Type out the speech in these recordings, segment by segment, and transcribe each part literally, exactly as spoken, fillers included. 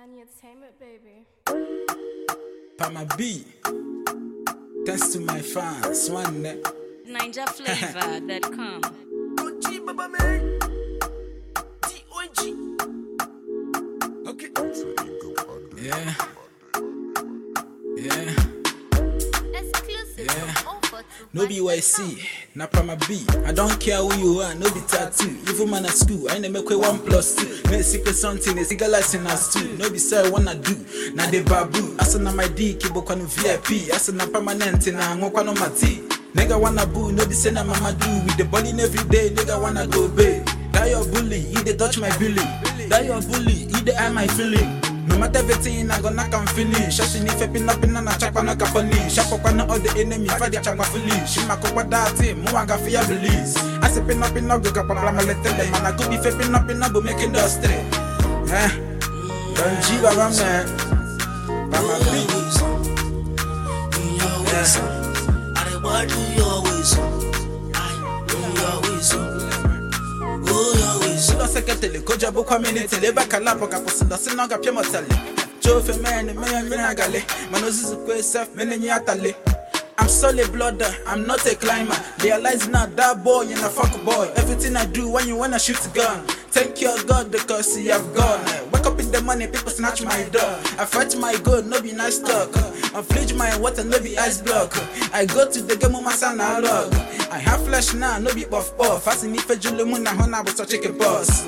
Danny Entertainment, baby. Pama B. Thanks to my fans. One net. Ninja Flavor dot com. O G Baba man. T O G. Okay. Yeah. Yeah. Exclusive. Yeah. Offer to No B Y C, na Pama B. I don't care who you are, no be tattoo. Even man at school, I never make one plus two. No secret something, it's eager like in us too. No be say wanna do, na de babu. Asa na my D, kibo kwa no V I P. Asa na permanent, na hango kwa no mati. Nigga wanna boo, no be say na mama do. With the body every day, nigga wanna go bae. Die your bully, he dey touch my billy. Die your bully, he dey eye my feeling. No matter everything, I gonna come finish. Shashi ni fe pin up in na chapa na kapani. Shapo kwa na all the enemy, fa di chapa finish. Shima ko kwa dati, mo anga fear release. I say pin up in up, go kapala ma letele. Man, I go be fe pin up in up, make industry. Eh? Don't G Baba man. Pama B. I dey body always. I always. Oh, always. Silo seketele, koja bo kwa minute. Leba kalapo kaposunda, sinanga pia motale. Jofe mene, mene mene agale. Manozizu kwe self, mene nye atale. I'm solid blooded, I'm not a climber. Realize now that boy in a fuck boy. Everything I do when you wanna shoot a gun. Thank your God because you have gone. Wake up in the morning, people snatch my door. I fight my good, no be nice talk. I flinch my water, no be ice block. I go to the game with my son, I log. I have flesh now, no be buff buff. Fasting me for Julie Moon, I honor with a chicken boss.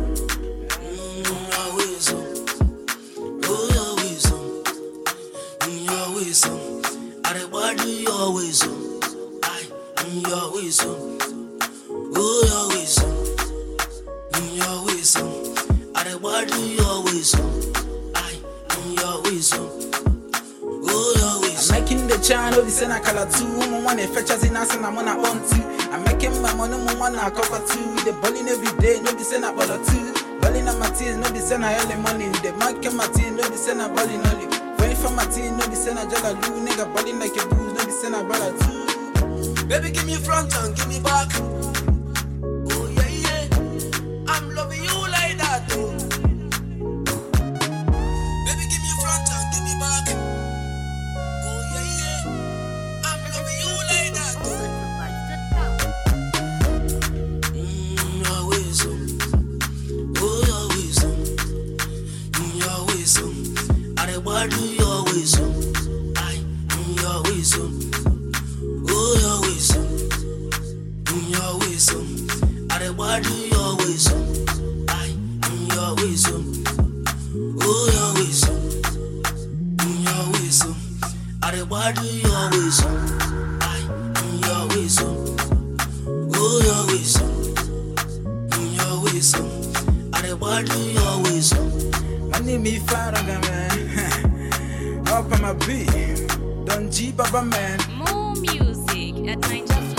I dey body always. I always. Oh, always. Always. I dey body always. I always. Oh, always. I'm making the channel, the same color too. Mo wanna fetch in us and I'm on a on too. I'm making my money, mo wanna cover too. The balling every day, no be send a baller too. Balling on my teeth, no be send a early money. The market my teeth, no be send a balling only. Wait for my teeth, no be send a jala loo. Nigga balling like a booze, no be send a baller too. Baby, give me front and give me back. Oh yeah, yeah. I'm loving you like that, oh. Baby, give me front and give me back. Oh yeah, yeah. I'm loving you like that, oh. Mm, always, oh. Oh, always, oh. Mm, always, oh. I dey body always, oh. I, mm, always, oh. Oh, always, mm, always, I dey body always, I, mm, always, oh, always, mm, always, I dey body always, I, mm, always, oh, always, mm, always, I dey body always. Money me faranga man. Up on my B. Don't G Baba man. More music at Ninja